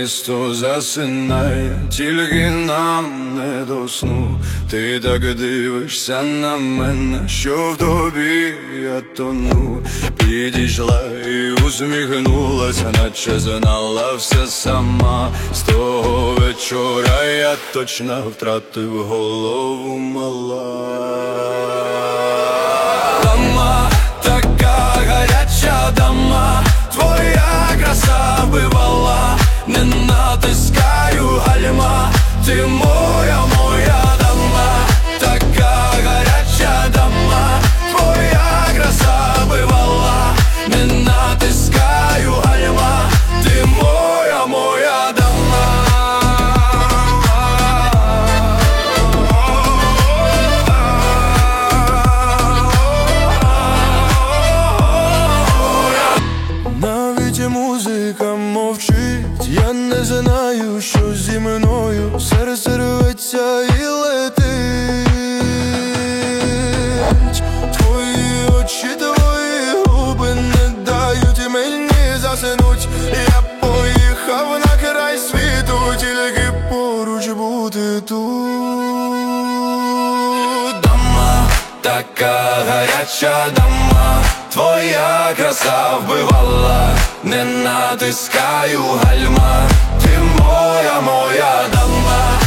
місто засинає, тільки нам не до сну. Ти так дивишся на мене, що в тобі я тону. Підійшла і усміхнулася, наче знала все сама. З того вечора я точно втратив голову, мала. Дама, така гаряча дама, твоя краса вбивала. Не натискаю гальма, ти моя, моя дама. Така гаряча дама, твоя краса вбивала. Не натискаю гальма, ти моя, моя дама. Навіть музика мовчить, я не знаю, що зі мною. Серце рветься і летить. Твої очі, твої губи не дають мені заснуть. Я поїхав на край світу, тільки поруч бути тут. Дама, така гаряча дама, твоя краса вбивала. Не натискаю гальма, ти моя, моя дама.